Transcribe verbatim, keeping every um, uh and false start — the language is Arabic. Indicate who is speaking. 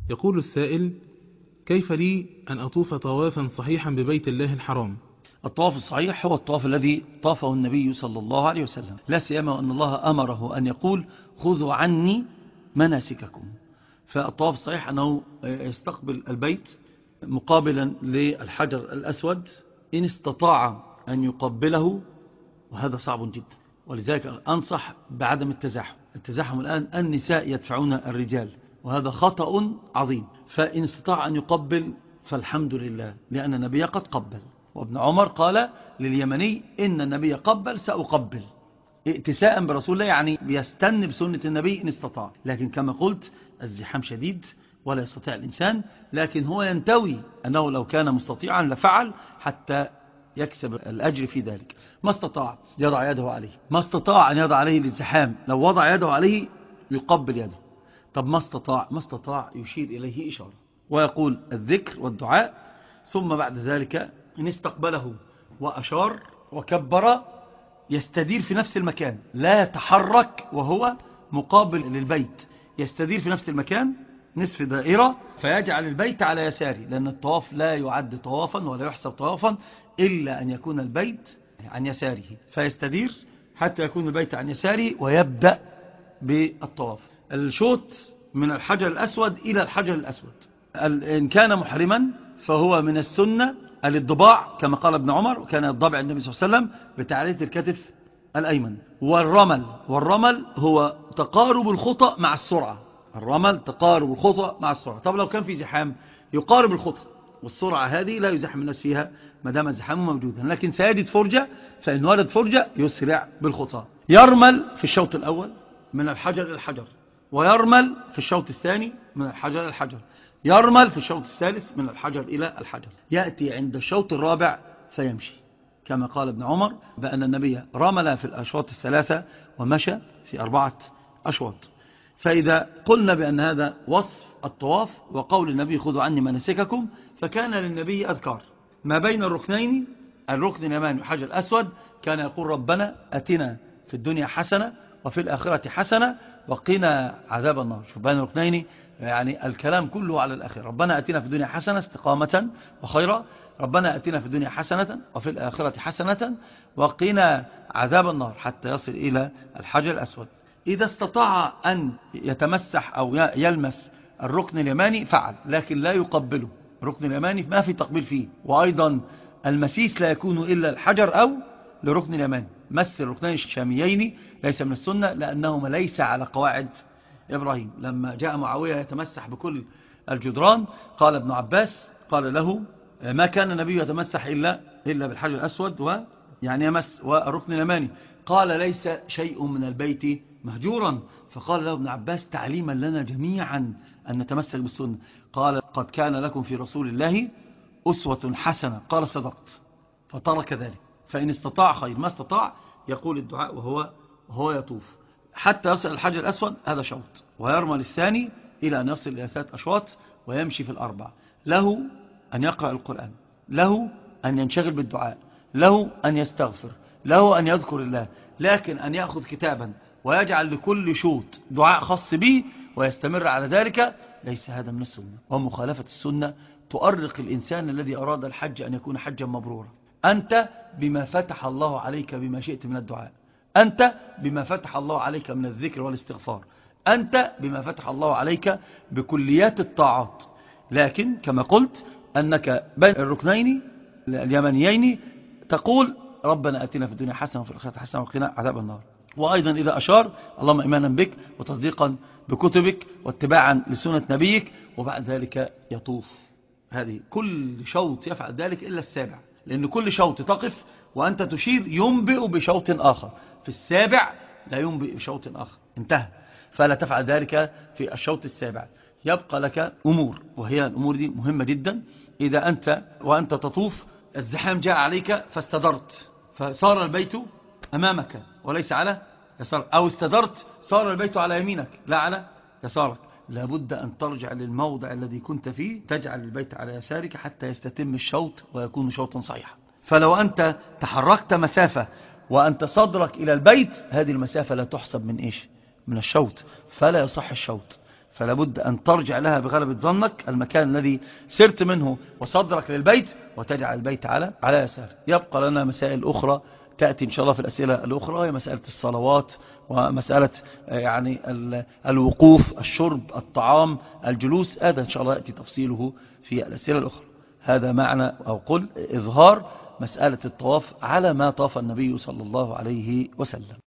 Speaker 1: يقول السائل: كيف لي أن أطوف طوافا صحيحا ببيت الله الحرام؟
Speaker 2: الطواف الصحيح هو الطواف الذي طافه النبي صلى الله عليه وسلم، لا سيما أن الله أمره أن يقول خذوا عني مناسككم. فالطواف الصحيح أنه يستقبل البيت مقابلا للحجر الأسود إن استطاع أن يقبله، وهذا صعب جدا، ولذلك أنصح بعدم التزاحم. التزاحم الآن النساء يدفعون الرجال، وهذا خطأ عظيم. فإن استطاع أن يقبل فالحمد لله، لأن النبي قد قبل. وابن عمر قال لليمني: إن النبي قبل سأقبل، ائتساء برسول الله، يعني بيستن بسنة النبي إن استطاع. لكن كما قلت الزحام شديد ولا يستطيع الإنسان، لكن هو ينتوي أنه لو كان مستطيعا لفعل حتى يكسب الأجر في ذلك. ما استطاع يضع يده عليه، ما استطاع أن يضع عليه للزحام، لو وضع يده عليه يقبل يده. طب ما استطاع ما استطاع يشير إليه إشارة ويقول الذكر والدعاء، ثم بعد ذلك إن استقبله وأشار وكبر يستدير في نفس المكان، لا يتحرك وهو مقابل للبيت، يستدير في نفس المكان نصف دائرة، فيجعل البيت على يساره، لأن الطواف لا يعد طوافا ولا يحسب طوافا إلا أن يكون البيت عن يساره، فيستدير حتى يكون البيت عن يساره ويبدأ بالطواف. الشوط من الحجر الأسود إلى الحجر الأسود، إن كان محرما فهو من السنة الضباع كما قال ابن عمر، وكان الضبع النبي صلى الله عليه وسلم بتعلية الكتف الأيمن. والرمل والرمل هو تقارب الخطأ مع السرعة، الرمل تقارب الخطأ مع السرعة. طب لو كان في زحام يقارب الخطأ، والسرعة هذه لا يزحم الناس فيها ما دام الزحام موجودا، لكن سيجد فرجة، فإن ورد فرجة يسرع بالخطأ. يرمل في الشوط الأول من الحجر إلى الحجر، ويرمل في الشوط الثاني من الحجر إلى الحجر، يرمل في الشوط الثالث من الحجر إلى الحجر، يأتي عند الشوط الرابع فيمشي، كما قال ابن عمر بأن النبي رمل في الأشواط الثلاثة ومشى في أربعة أشواط. فإذا قلنا بأن هذا وصف الطواف وقول النبي خذوا عني مناسككم، فكان للنبي أذكار ما بين الركنين، الركن اليماني والحجر الأسود، كان يقول ربنا أتنا في الدنيا حسنة وفي الآخرة حسنة وقنا عذاب النار. شوف بين الركنين يعني الكلام كله على الآخرة، ربنا أتنا في الدنيا حسنة استقامة وخيرا، ربنا أتنا في الدنيا حسنة وفي الآخرة حسنة وقنا عذاب النار، حتى يصل إلى الحجر الأسود. إذا استطاع أن يتمسح أو يلمس الركن اليماني فعل، لكن لا يقبله، الركن اليماني ما في تقبيل فيه. وأيضا المسيس لا يكون إلا الحجر أو لركن اليماني. مس الركنين الشاميين ليس من السنة، لأنهما ليس على قواعد إبراهيم. لما جاء معاوية يتمسح بكل الجدران قال ابن عباس قال له ما كان النبي يتمسح إلا, إلا بالحجر الأسود ويعني يمس والركن اليماني، قال ليس شيء من البيت مهجورا. فقال له ابن عباس تعليما لنا جميعا أن نتمسك بالسنة، قال قد كان لكم في رسول الله أسوة حسنة، قال صدقت، فترك ذلك. فإن استطاع خير، ما استطاع يقول الدعاء وهو, وهو يطوف حتى يصل الحجر الأسود، هذا شوط، ويرمل الثاني إلى أن يصل إلى ثلاث أشواط ويمشي في الأربع. له أن يقرأ القرآن، له أن ينشغل بالدعاء، له أن يستغفر، له أن يذكر الله، لكن أن يأخذ كتابا ويجعل لكل شوط دعاء خاص به ويستمر على ذلك، ليس هذا من السنة. ومخالفة السنة تؤرق الإنسان الذي أراد الحج أن يكون حجا مبرورا. أنت بما فتح الله عليك بما شئت من الدعاء، أنت بما فتح الله عليك من الذكر والاستغفار، أنت بما فتح الله عليك بكليات الطاعات. لكن كما قلت أنك بين الركنين اليمانيين تقول ربنا أتنا في الدنيا حسنة وفي الآخرة حسنة وقنا عذاب النار. وأيضا إذا أشار اللهم إيمانا بك وتصديقا بكتبك واتباعا لسنة نبيك، وبعد ذلك يطوف. هذه كل شوط يفعل ذلك إلا السابع، لأن كل شوط تقف وأنت تشير ينبئ بشوط آخر، في السابع لا ينبئ بشوط آخر، انتهى. فلا تفعل ذلك في الشوط السابع. يبقى لك أمور، وهي الأمور دي مهمة جدا. إذا أنت وأنت تطوف الزحام جاء عليك فاستدرت، فصار البيت أمامك وليس على يسارك، أو استدرت صار البيت على يمينك لا على يسارك، لابد أن ترجع للموضع الذي كنت فيه، تجعل البيت على يسارك حتى يستتم الشوط ويكون شوطا صحيحا. فلو أنت تحركت مسافة وأنت صدرك إلى البيت، هذه المسافة لا تحسب من إيش؟ من الشوط، فلا يصح الشوط. فلا بد أن ترجع لها بغلبة ظنك المكان الذي سرت منه وصدرك للبيت، وتجعل البيت على على يسارك. يبقى لنا مسائل أخرى تأتي إن شاء الله في الأسئلة الأخرى، هي مسألة الصلوات ومسألة يعني الوقوف، الشرب، الطعام، الجلوس، هذا إن شاء الله يأتي تفصيله في الأسئلة الأخرى. هذا معنى أو قل إظهار مسألة الطواف على ما طاف النبي صلى الله عليه وسلم.